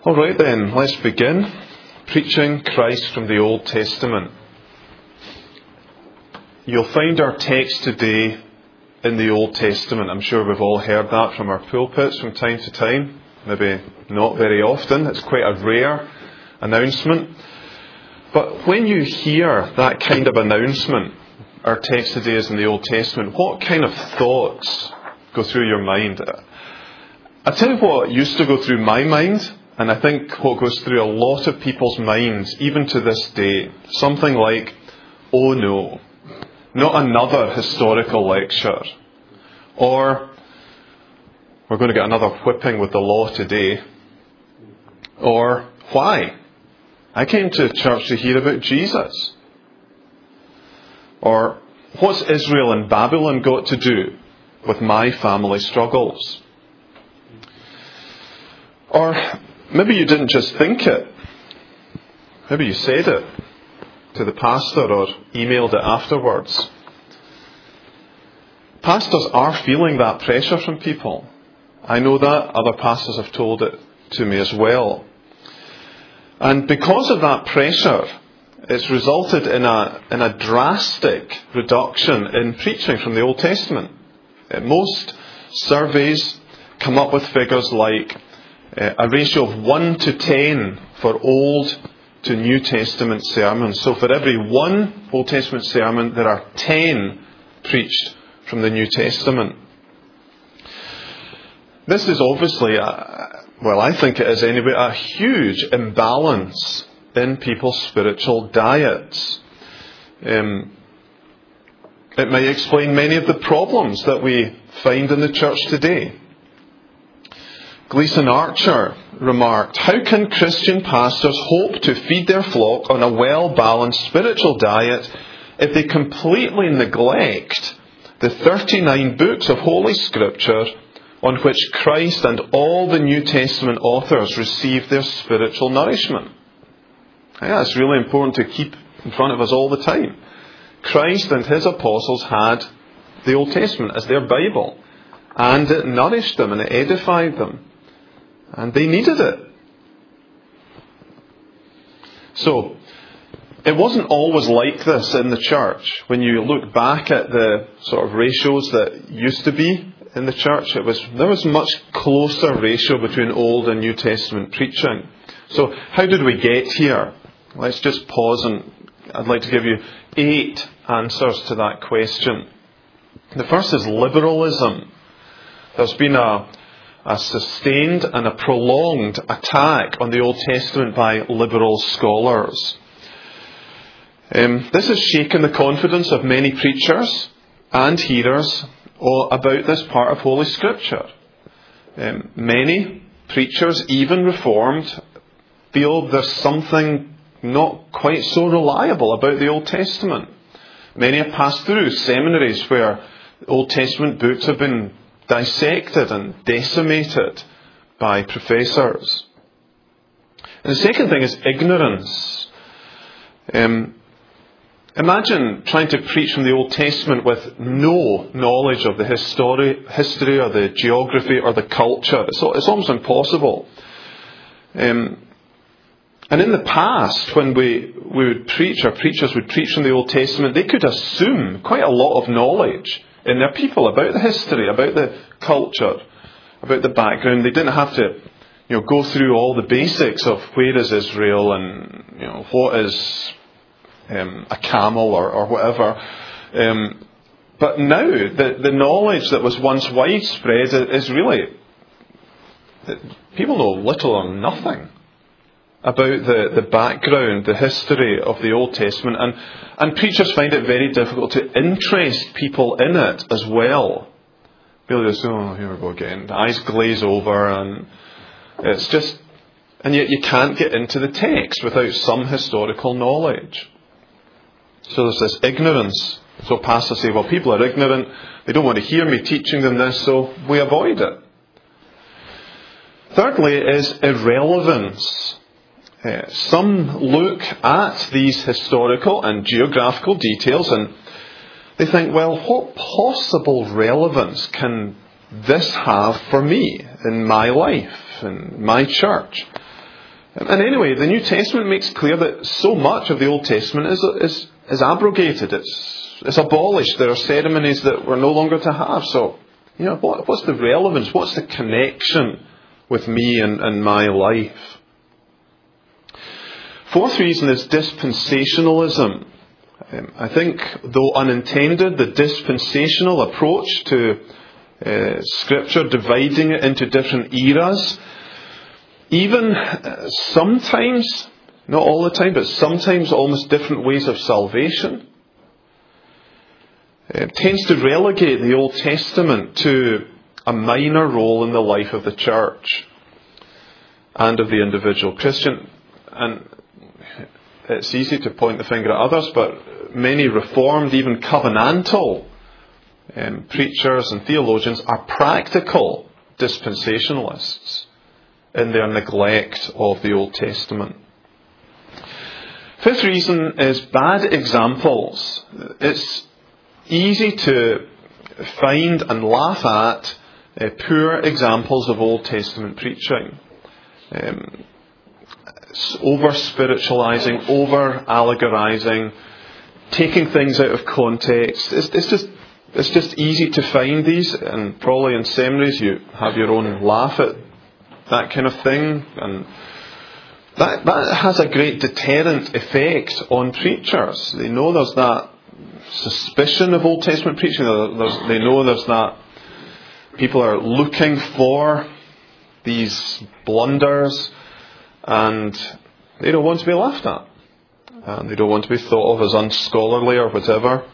All right then, let's begin. Preaching Christ from the Old Testament. You'll find our text today in the Old Testament. I'm sure we've all heard that from our pulpits from time to time. Maybe not very often. It's quite a rare announcement. But when you hear that kind of announcement, our text today is in the Old Testament, what kind of thoughts go through your mind? I tell you what used to go through my mind, and I think what goes through a lot of people's minds, even to this day, something like, oh no, not another historical lecture. Or, we're going to get another whipping with the law today. Or, why? I came to church to hear about Jesus. Or, what's Israel and Babylon got to do with my family struggles? Or, maybe you didn't just think it. Maybe you said it to the pastor or emailed it afterwards. Pastors are feeling that pressure from people. I know that. Other pastors have told it to me as well. And because of that pressure, it's resulted in a drastic reduction in preaching from the Old Testament. Most surveys come up with figures like a ratio of 1 to 10 for Old to New Testament sermons. So for every one Old Testament sermon, there are 10 preached from the New Testament. This is obviously, I think it is anyway, a huge imbalance in people's spiritual diets. It may explain many of the problems that we find in the church today. Gleason Archer remarked, "How can Christian pastors hope to feed their flock on a well-balanced spiritual diet if they completely neglect the 39 books of Holy Scripture on which Christ and all the New Testament authors received their spiritual nourishment?" Yeah, it's really important to keep in front of us all the time. Christ and his apostles had the Old Testament as their Bible, and it nourished them and it edified them. And they needed it. So, it wasn't always like this in the church. When you look back at the sort of ratios that used to be in the church, there was much closer ratio between Old and New Testament preaching. So, how did we get here? Let's just pause, and I'd like to give you 8 answers to that question. The first is liberalism. There's been a sustained and a prolonged attack on the Old Testament by liberal scholars. This has shaken the confidence of many preachers and hearers about this part of Holy Scripture. Many preachers, even Reformed, feel there's something not quite so reliable about the Old Testament. Many have passed through seminaries where Old Testament books have been dissected and decimated by professors. And the second thing is ignorance. Imagine trying to preach from the Old Testament with no knowledge of the history or the geography or the culture. It's almost impossible. And in the past, when we would preach, or preachers would preach from the Old Testament, they could assume quite a lot of knowledge in their people about the history, about the culture, about the background. They didn't have to, go through all the basics of where is Israel and, what is a camel or whatever. But now, the knowledge that was once widespread is really, people know little or nothing about the background, the history of the Old Testament, and preachers find it very difficult to interest people in it as well. People just, here we go again. The eyes glaze over, and it's just, and yet you can't get into the text without some historical knowledge. So there's this ignorance. So pastors say, well, people are ignorant, they don't want to hear me teaching them this, so we avoid it. Thirdly is irrelevance. Some look at these historical and geographical details and they think, well, what possible relevance can this have for me in my life, in my church? And anyway, the New Testament makes clear that so much of the Old Testament is abrogated. It's abolished. There are ceremonies that we're no longer to have. So, what's the relevance? What's the connection with me and my life? Fourth reason is dispensationalism. I think, though unintended, the dispensational approach to Scripture, dividing it into different eras, even sometimes, not all the time, but sometimes almost different ways of salvation, tends to relegate the Old Testament to a minor role in the life of the church and of the individual Christian. And it's easy to point the finger at others, but many Reformed, even covenantal preachers and theologians are practical dispensationalists in their neglect of the Old Testament. Fifth reason is bad examples. It's easy to find and laugh at poor examples of Old Testament preaching. Over-spiritualizing, over-allegorizing, taking things out of context. It's just easy to find these, and probably in seminaries you have your own laugh at that kind of thing, and that has a great deterrent effect on preachers. They know there's that suspicion of Old Testament preaching. They know there's that people are looking for these blunders, and they don't want to be laughed at. And they don't want to be thought of as unscholarly or whatever.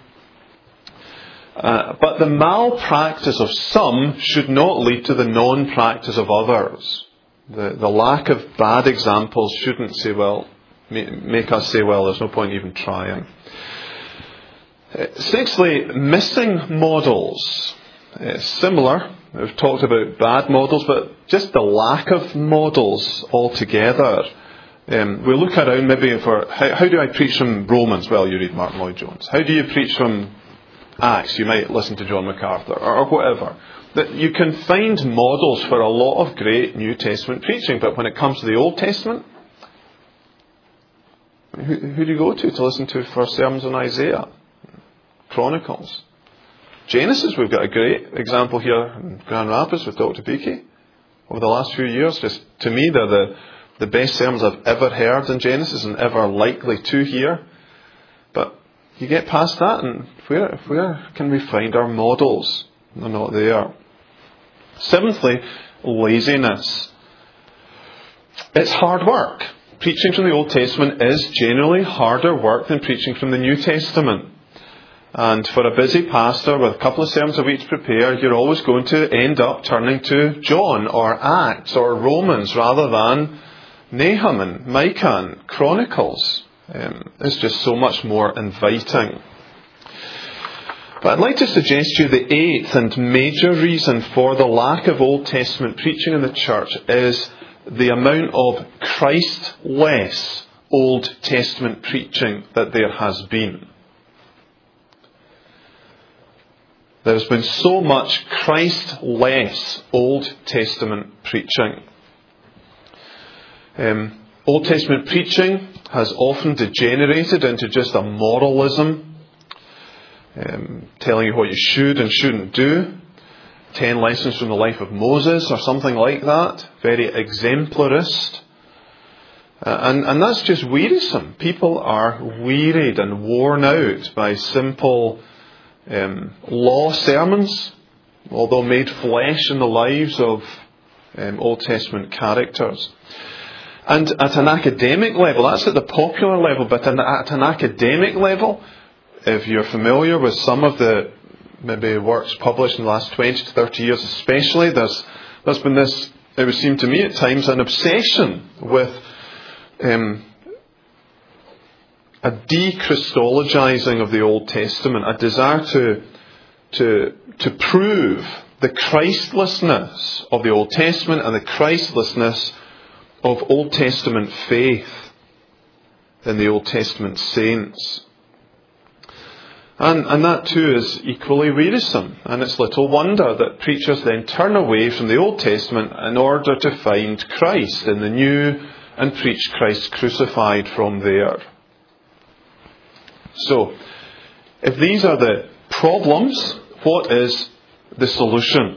But the malpractice of some should not lead to the non-practice of others. The lack of bad examples shouldn't make us say, well, there's no point even trying. Sixthly, missing models. Similar. We've talked about bad models, but just the lack of models altogether. We look around maybe for, how do I preach from Romans? Well, you read Martin Lloyd-Jones. How do you preach from Acts? You might listen to John MacArthur or whatever. That you can find models for a lot of great New Testament preaching, but when it comes to the Old Testament, who do you go to listen to for sermons on Isaiah? Chronicles. Genesis, we've got a great example here in Grand Rapids with Dr. Beakey over the last few years. Just to me, they're the best sermons I've ever heard in Genesis and ever likely to hear. But you get past that, and where can we find our models? They're not there. Seventhly, laziness. It's hard work. Preaching from the Old Testament is generally harder work than preaching from the New Testament. And for a busy pastor with a couple of sermons a week to prepare, you're always going to end up turning to John or Acts or Romans rather than Nahum and Micah and Chronicles. It's just so much more inviting. But I'd like to suggest to you the eighth and major reason for the lack of Old Testament preaching in the church is the amount of Christ-less Old Testament preaching that there has been. There has been so much Christ-less Old Testament preaching. Old Testament preaching has often degenerated into just a moralism, telling you what you should and shouldn't do. 10 lessons from the life of Moses or something like that. Very exemplarist. And that's just wearisome. People are wearied and worn out by simple law sermons, although made flesh in the lives of Old Testament characters. And at an academic level, that's at the popular level, but at an academic level, if you're familiar with some of the maybe works published in the last 20 to 30 years especially, there's been this, it would seem to me at times, an obsession with a de-Christologizing of the Old Testament, a desire to prove the Christlessness of the Old Testament and the Christlessness of Old Testament faith in the Old Testament saints. And that too is equally wearisome. And it's little wonder that preachers then turn away from the Old Testament in order to find Christ in the New and preach Christ crucified from there. So, if these are the problems, what is the solution?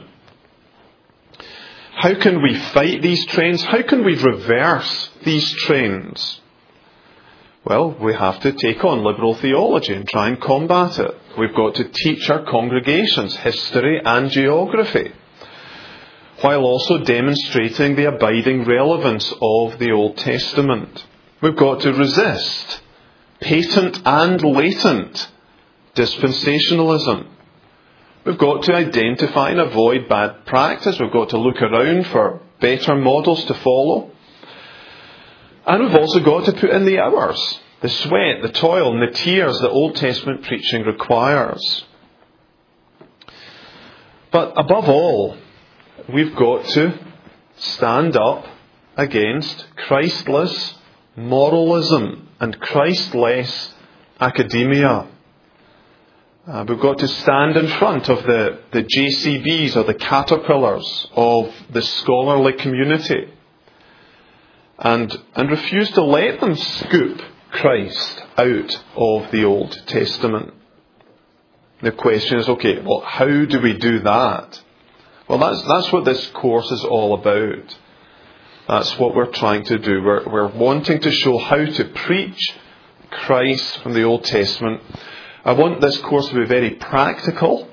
How can we fight these trends? How can we reverse these trends? Well, we have to take on liberal theology and try and combat it. We've got to teach our congregations history and geography, while also demonstrating the abiding relevance of the Old Testament. We've got to resist patent and latent dispensationalism. We've got to identify and avoid bad practice. We've got to look around for better models to follow. And we've also got to put in the hours, the sweat, the toil, and the tears that Old Testament preaching requires. But above all, we've got to stand up against Christless moralism and Christless academia. We've got to stand in front of the JCBs or the caterpillars of the scholarly community and refuse to let them scoop Christ out of the Old Testament. The question is, okay, well, how do we do that? Well, that's what this course is all about. That's what we're trying to do. We're wanting to show how to preach Christ from the Old Testament. I want this course to be very practical.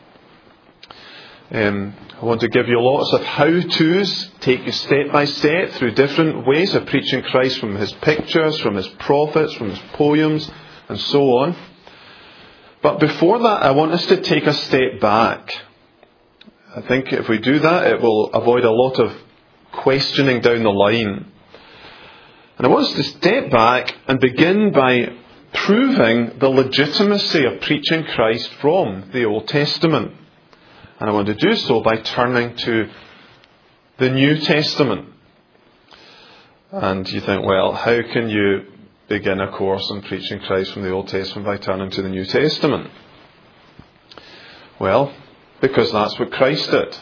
I want to give you lots of how-tos, take you step by step through different ways of preaching Christ from his pictures, from his prophets, from his poems, and so on. But before that, I want us to take a step back. I think if we do that, it will avoid a lot of questioning down the line. And I want us to step back and begin by proving the legitimacy of preaching Christ from the Old Testament. And I want to do so by turning to the New Testament. And you think, well, how can you begin a course on preaching Christ from the Old Testament by turning to the New Testament? Well, because that's what Christ did.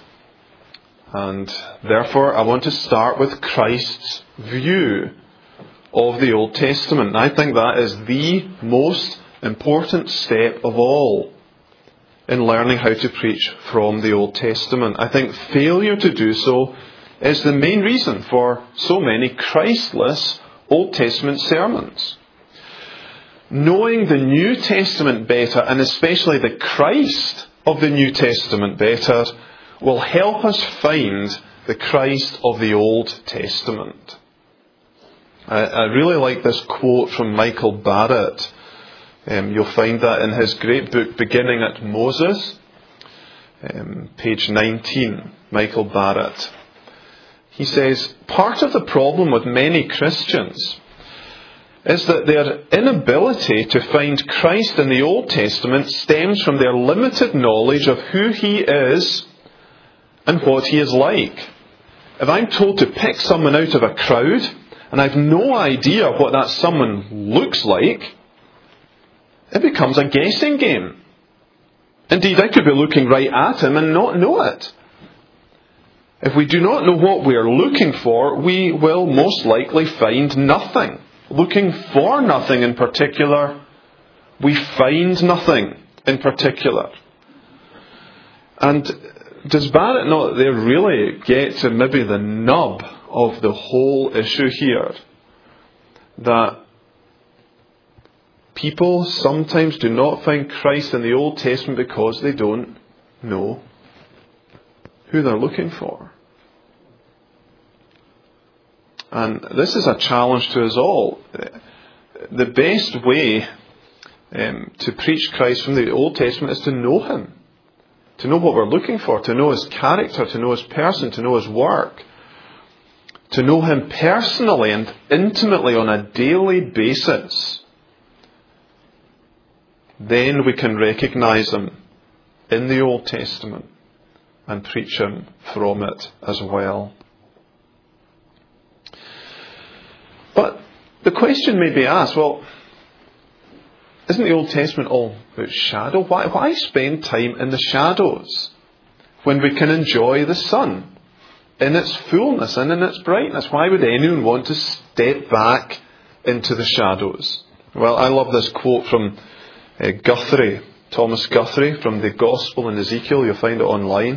And therefore, I want to start with Christ's view of the Old Testament. And I think that is the most important step of all in learning how to preach from the Old Testament. I think failure to do so is the main reason for so many Christless Old Testament sermons. Knowing the New Testament better, and especially the Christ of the New Testament better, will help us find the Christ of the Old Testament. I really like this quote from Michael Barrett. You'll find that in his great book, Beginning at Moses, page 19, Michael Barrett. He says, part of the problem with many Christians is that their inability to find Christ in the Old Testament stems from their limited knowledge of who he is and what he is like. If I'm told to pick someone out of a crowd, and I've no idea what that someone looks like, it becomes a guessing game. Indeed, I could be looking right at him and not know it. If we do not know what we are looking for, we will most likely find nothing. Looking for nothing in particular, we find nothing in particular. And does Barrett not there really get to maybe the nub of the whole issue here? That people sometimes do not find Christ in the Old Testament because they don't know who they're looking for. And this is a challenge to us all. The best way to preach Christ from the Old Testament is to know him. To know what we're looking for, to know his character, to know his person, to know his work. To know him personally and intimately on a daily basis. Then we can recognize him in the Old Testament and preach him from it as well. But the question may be asked, well, isn't the Old Testament all about shadow? Why spend time in the shadows when we can enjoy the sun in its fullness and in its brightness? Why would anyone want to step back into the shadows. Well, I love this quote from Guthrie, Thomas Guthrie, from the Gospel in Ezekiel. You'll find it online.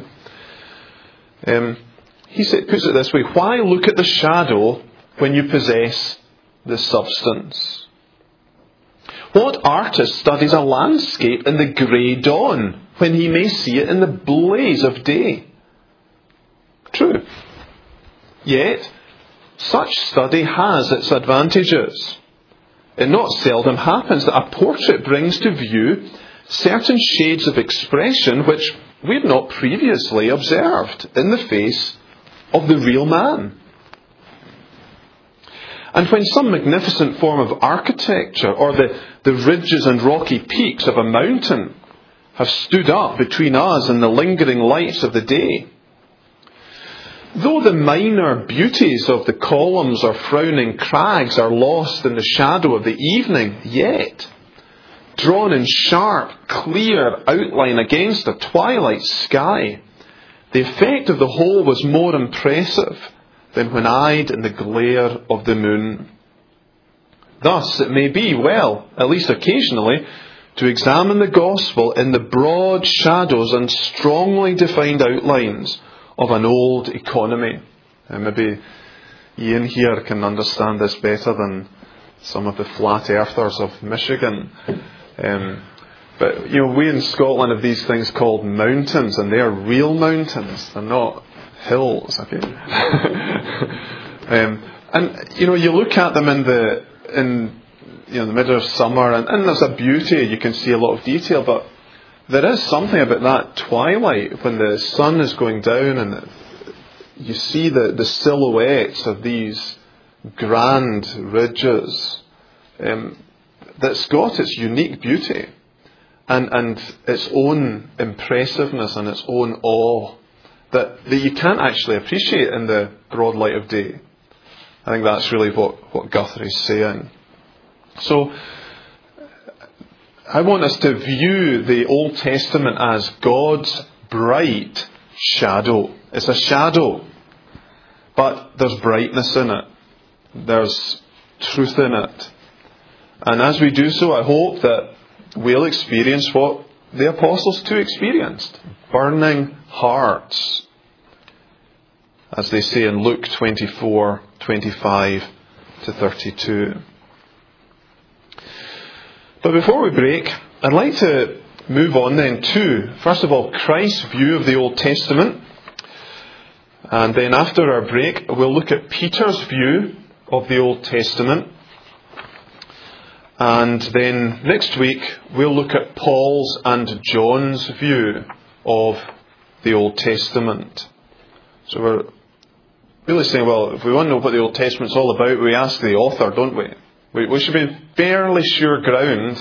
He puts it this way: why look at the shadow when you possess the substance? What artist studies a landscape in the grey dawn when he may see it in the blaze of day? True. Yet, such study has its advantages. It not seldom happens that a portrait brings to view certain shades of expression which we had not previously observed in the face of the real man. And when some magnificent form of architecture or the ridges and rocky peaks of a mountain have stood up between us and the lingering lights of the day, though the minor beauties of the columns or frowning crags are lost in the shadow of the evening, yet, drawn in sharp, clear outline against a twilight sky, the effect of the whole was more impressive than when eyed in the glare of the moon. Thus, it may be well, at least occasionally, to examine the gospel in the broad shadows and strongly defined outlines of an old economy. And maybe Ian here can understand this better than some of the flat earthers of Michigan. But we in Scotland have these things called mountains, and they are real mountains. They're not hills. Okay. And you look at them in the middle of summer, and there's a beauty. You can see a lot of detail, but there is something about that twilight when the sun is going down, and you see the silhouettes of these grand ridges. That's got its unique beauty and its own impressiveness and its own awe that you can't actually appreciate in the broad light of day. I think that's really what Guthrie's saying. So, I want us to view the Old Testament as God's bright shadow. It's a shadow, but there's brightness in it. There's truth in it. And as we do so, I hope that we'll experience what the apostles too experienced. Burning hearts. As they say in Luke 24:25 to 32. But before we break, I'd like to move on then to, first of all, Christ's view of the Old Testament. And then after our break, we'll look at Peter's view of the Old Testament. And then next week, we'll look at Paul's and John's view of the Old Testament. So we're really saying, well, if we want to know what the Old Testament's all about, we ask the author, don't we? We should be in fairly sure ground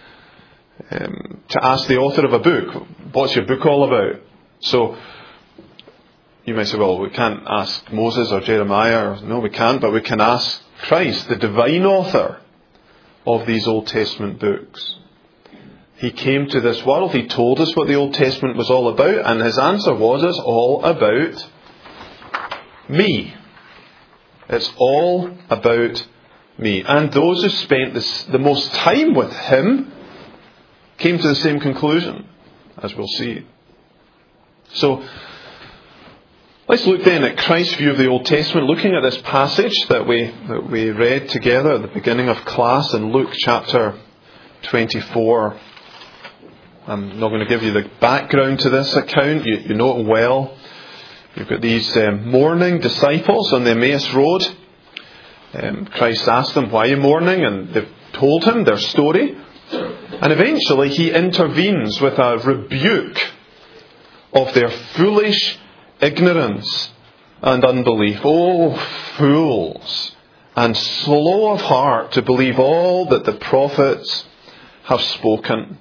to ask the author of a book, what's your book all about? So you might say, well, we can't ask Moses or Jeremiah. No, we can't, but we can ask Christ, the divine author of these Old Testament books. He came to this world, he told us what the Old Testament was all about, and his answer was, it's all about me. It's all about me. And those who spent the most time with him came to the same conclusion, as we'll see. So, let's look then at Christ's view of the Old Testament, looking at this passage that we read together at the beginning of class in Luke chapter 24. I'm not going to give you the background to this account. You know it well. You've got these mourning disciples on the Emmaus Road. Christ asked them, why are you mourning? And they've told him their story. And eventually he intervenes with a rebuke of their foolish ignorance and unbelief. Oh, fools, and slow of heart to believe all that the prophets have spoken.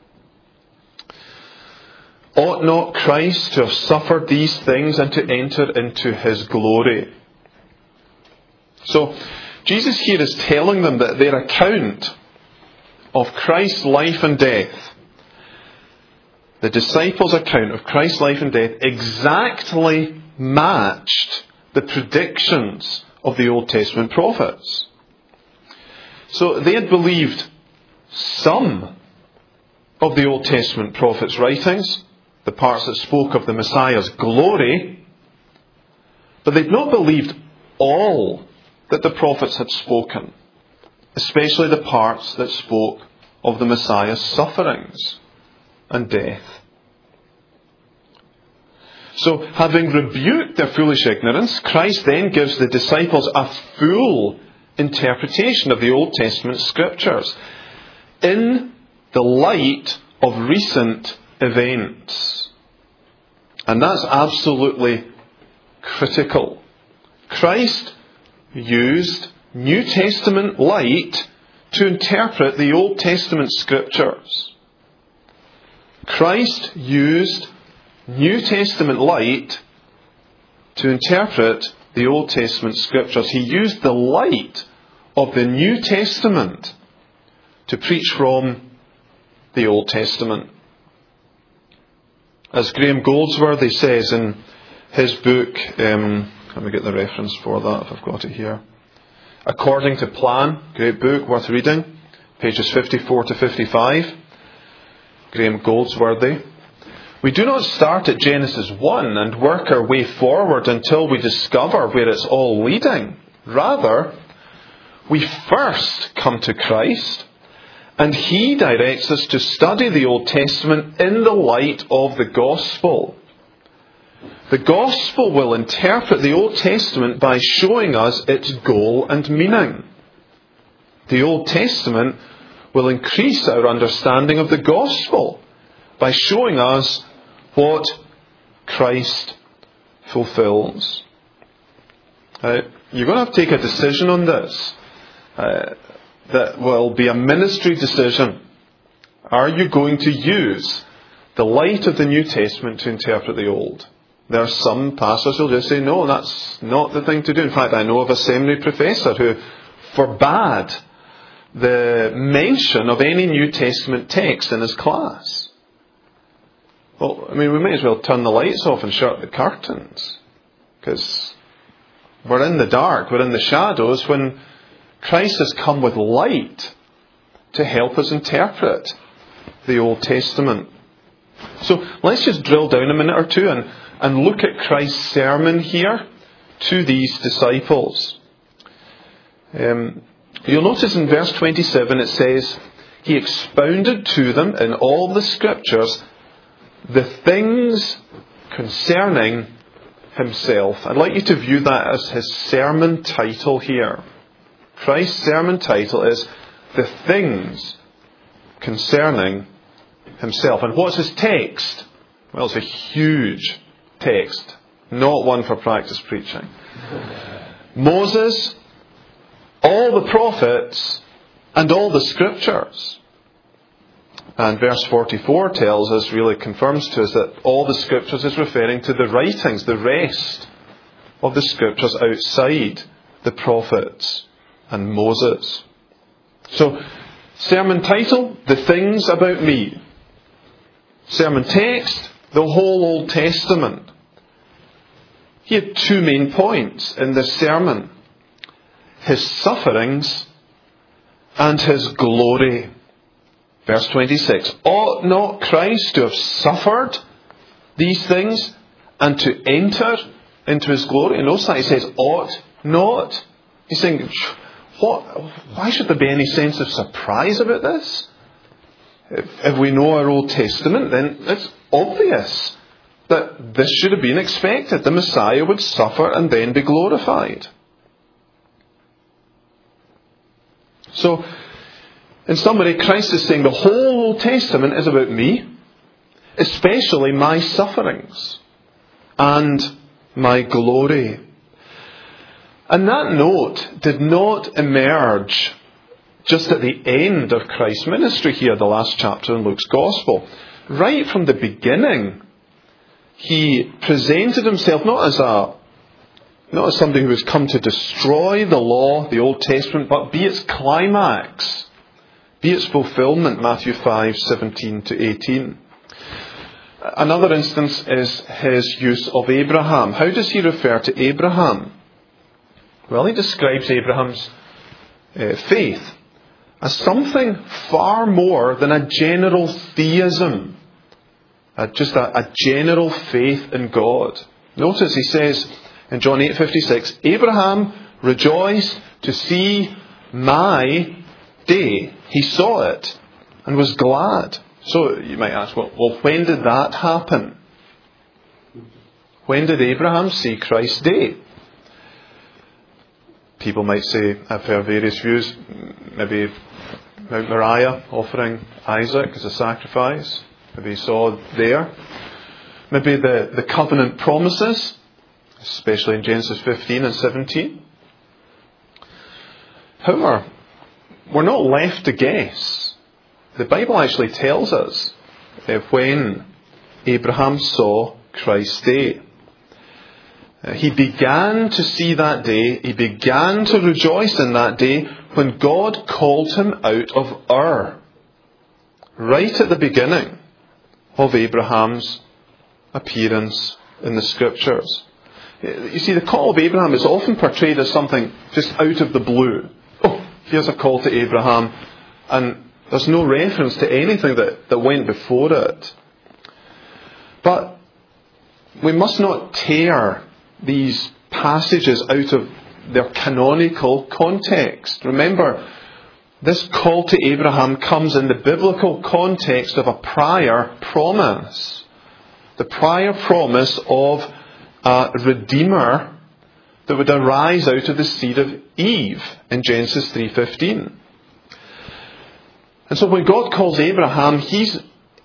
Ought not Christ to have suffered these things and to enter into his glory? So, Jesus here is telling them that their account of Christ's life and death, the disciples' account of Christ's life and death, exactly matched the predictions of the Old Testament prophets. So they had believed some of the Old Testament prophets' writings, the parts that spoke of the Messiah's glory, but they'd not believed all that the prophets had spoken, especially the parts that spoke of the Messiah's sufferings and death. So, having rebuked their foolish ignorance, Christ then gives the disciples a full interpretation of the Old Testament scriptures in the light of recent events. And that's absolutely critical. Christ used New Testament light to interpret the Old Testament scriptures. Christ used New Testament light to interpret the Old Testament scriptures. He used the light of the New Testament to preach from the Old Testament. As Graham Goldsworthy says in his book, let me get the reference for that if I've got it here. According to Plan, great book, worth reading, pages 54 to 55. Graham Goldsworthy. We do not start at Genesis 1 and work our way forward until we discover where it's all leading. Rather, we first come to Christ, and He directs us to study the Old Testament in the light of the Gospel. The Gospel will interpret the Old Testament by showing us its goal and meaning. The Old Testament will increase our understanding of the Gospel by showing us what Christ fulfills. You're going to have to take a decision on this. That will be a ministry decision. Are you going to use the light of the New Testament to interpret the Old? There are some pastors who will just say, no, that's not the thing to do. In fact, I know of a seminary professor who forbade the mention of any New Testament text in his class. Well, I mean, we may as well turn the lights off and shut the curtains, because we're in the dark, we're in the shadows, when Christ has come with light to help us interpret the Old Testament. So let's just drill down a minute or two and look at Christ's sermon here to these disciples. You'll notice in verse 27 it says, He expounded to them in all the scriptures the things concerning Himself. I'd like you to view that as His sermon title here. Christ's sermon title is The Things Concerning Himself. And what's His text? Well, it's a huge text, not one for practice preaching. Moses, all the prophets, and all the scriptures. And verse 44 tells us, really confirms to us, that all the scriptures is referring to the writings, the rest of the scriptures outside the prophets and Moses. So, sermon title, The Things About Me. Sermon text, the whole Old Testament. He had two main points in this sermon: His sufferings and His glory. Verse 26, ought not Christ to have suffered these things and to enter into His glory? And notice that he says, ought not. He's saying, why should there be any sense of surprise about this? If we know our Old Testament, then it's obvious that this should have been expected. The Messiah would suffer and then be glorified. So, in summary, Christ is saying the whole Old Testament is about me, especially my sufferings and my glory. And that note did not emerge just at the end of Christ's ministry here, the last chapter in Luke's Gospel. Right from the beginning, He presented Himself not as somebody who has come to destroy the law, the Old Testament, but be its climax, be its fulfillment, Matthew 5:17 to 18. Another instance is His use of Abraham. How does He refer to Abraham? Well, he describes Abraham's faith as something far more than a general theism, just a general faith in God. Notice he says in John 8:56, Abraham rejoiced to see my day. He saw it and was glad. So you might ask, well, when did that happen? When did Abraham see Christ's day? People might say, I've heard various views, maybe Mount Moriah offering Isaac as a sacrifice. Maybe he saw there. Maybe the covenant promises, especially in Genesis 15 and 17. However, we're not left to guess. The Bible actually tells us when Abraham saw Christ's day. He began to see that day, he began to rejoice in that day when God called him out of Ur. Right at the beginning of Abraham's appearance in the Scriptures. You see, the call of Abraham is often portrayed as something just out of the blue. Oh, here's a call to Abraham, and there's no reference to anything that went before it. But we must not tear these passages out of their canonical context. Remember, this call to Abraham comes in the biblical context of a prior promise. The prior promise of a Redeemer that would arise out of the seed of Eve in Genesis 3:15. And so when God calls Abraham, he's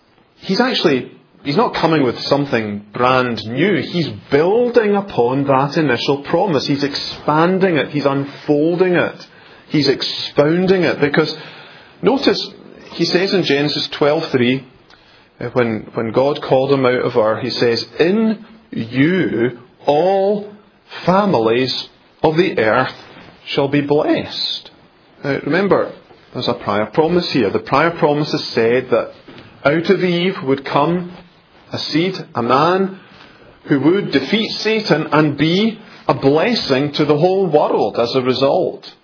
not coming with something brand new. He's building upon that initial promise. He's expanding it. He's unfolding it. He's expounding it. Because notice, he says in Genesis 12:3, when God called him out of Ur, he says, in you all families of the earth shall be blessed. Now, remember, there's a prior promise here. The prior promises said that out of Eve would come a seed, a man, who would defeat Satan and be a blessing to the whole world as a result.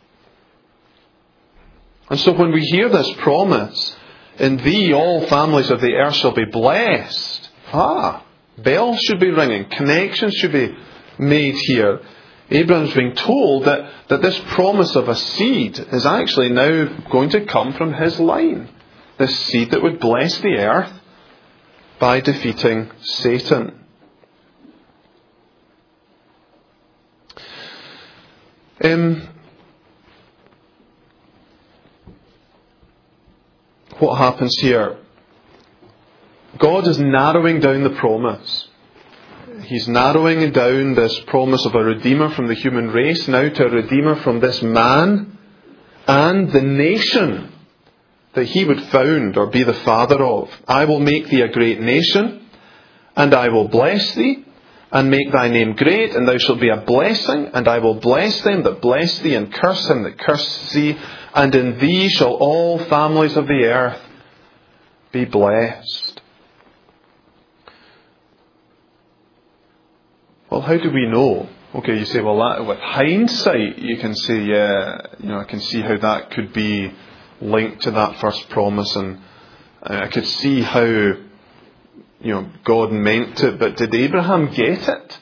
And so when we hear this promise, in thee all families of the earth shall be blessed. Bells should be ringing. Connections should be made here. Abraham's being told that this promise of a seed is actually now going to come from his line. This seed that would bless the earth by defeating Satan. What happens here? God is narrowing down the promise. He's narrowing down this promise of a Redeemer from the human race now to a Redeemer from this man and the nation that he would found or be the father of. I will make thee a great nation, and I will bless thee, and make thy name great, and thou shalt be a blessing, and I will bless them that bless thee, and curse him that curses thee, and in thee shall all families of the earth be blessed. Well, how do we know? Okay, you say, well, that, with hindsight, you can say, I can see how that could be linked to that first promise, and I could see how, God meant it, but did Abraham get it?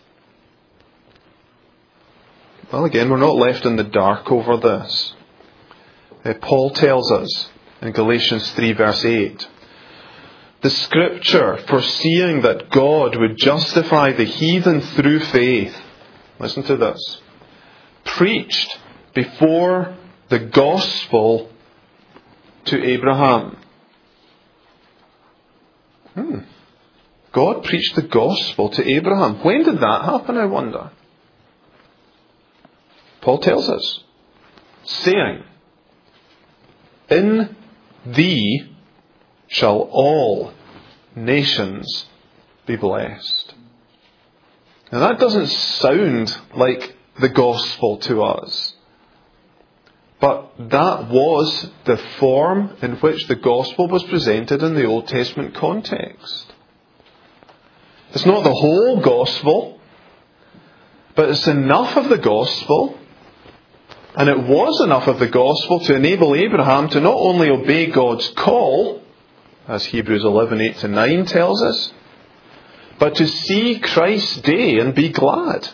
Well, again, we're not left in the dark over this. Paul tells us in Galatians 3 verse 8, the Scripture, foreseeing that God would justify the heathen through faith, listen to this, preached before the gospel to Abraham. God preached the gospel to Abraham. When did that happen, I wonder? Paul tells us, saying, in thee shall all nations be blessed. Now that doesn't sound like the gospel to us. But that was the form in which the gospel was presented in the Old Testament context. It's not the whole gospel, but it's enough of the gospel And it was enough of the gospel to enable Abraham to not only obey God's call, as Hebrews 11:8-9 tells us, but to see Christ's day and be glad.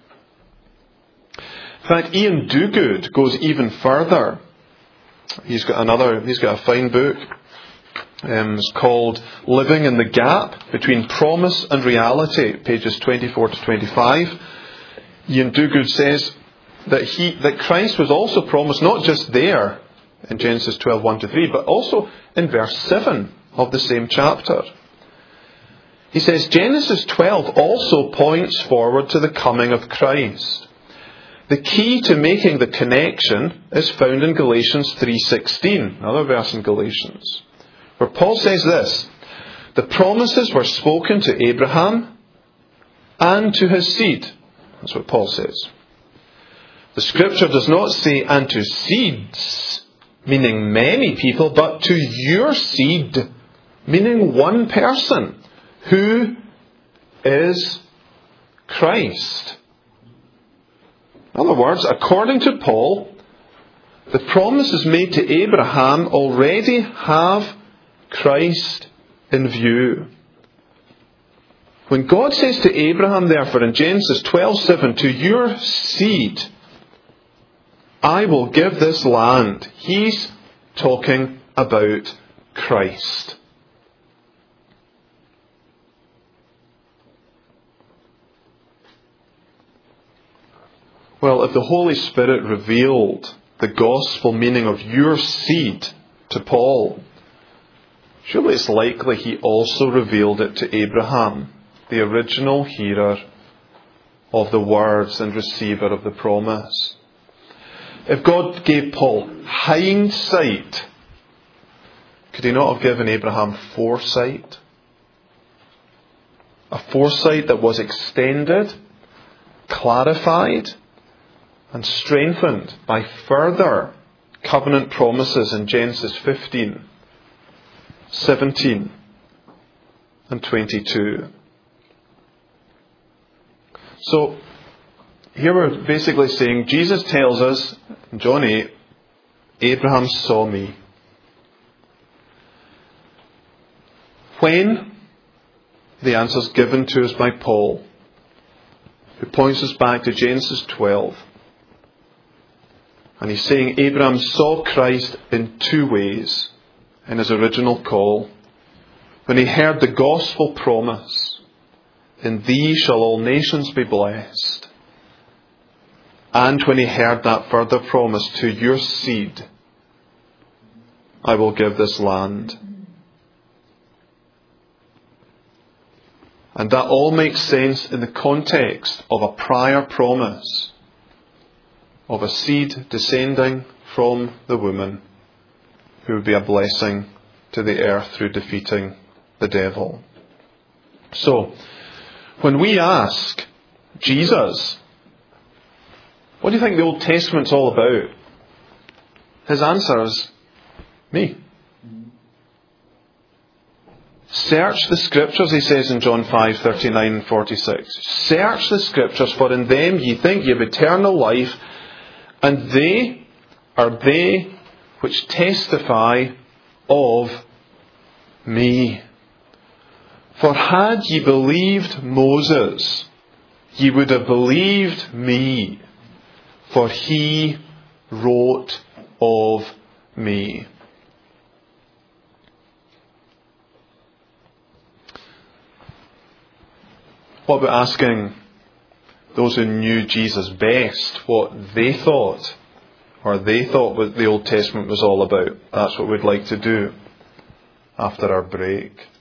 In fact, Ian Duguid goes even further. He's got a fine book. It's called Living in the Gap Between Promise and Reality, pages 24-25. Ian Duguid says that Christ was also promised not just there in Genesis 12:1-3, but also in verse 7 of the same chapter. He says, Genesis 12 also points forward to the coming of Christ. The key to making the connection is found in Galatians 3:16, another verse in Galatians, where Paul says this: the promises were spoken to Abraham and to his seed. That's what Paul says. The scripture does not say and to seeds, meaning many people, but to your seed, meaning one person, who is Christ. In other words, according to Paul, the promises made to Abraham already have Christ in view. When God says to Abraham, therefore, in Genesis 12:7, to your seed I will give this land, he's talking about Christ. Well, if the Holy Spirit revealed the gospel meaning of your seed to Paul, surely it's likely he also revealed it to Abraham, the original hearer of the words and receiver of the promise. If God gave Paul hindsight, could he not have given Abraham foresight? A foresight that was extended, clarified, and strengthened by further covenant promises in Genesis 15, 17, and 22. So, here we're basically saying, Jesus tells us, in John 8, Abraham saw me. When? The answer is given to us by Paul, who points us back to Genesis 12. And he's saying Abraham saw Christ in two ways in his original call. When he heard the gospel promise, in thee shall all nations be blessed. And when he heard that further promise, to your seed I will give this land. And that all makes sense in the context of a prior promise of a seed descending from the woman who would be a blessing to the earth through defeating the devil. So, when we ask Jesus, what do you think the Old Testament's all about? His answer is, me. Search the Scriptures, he says in John 5:39 and 46. Search the Scriptures, for in them ye think ye have eternal life, and they are they which testify of me. For had ye believed Moses, ye would have believed me, for he wrote of me. What about asking those who knew Jesus best what they thought, or they thought what the Old Testament was all about? That's what we'd like to do after our break.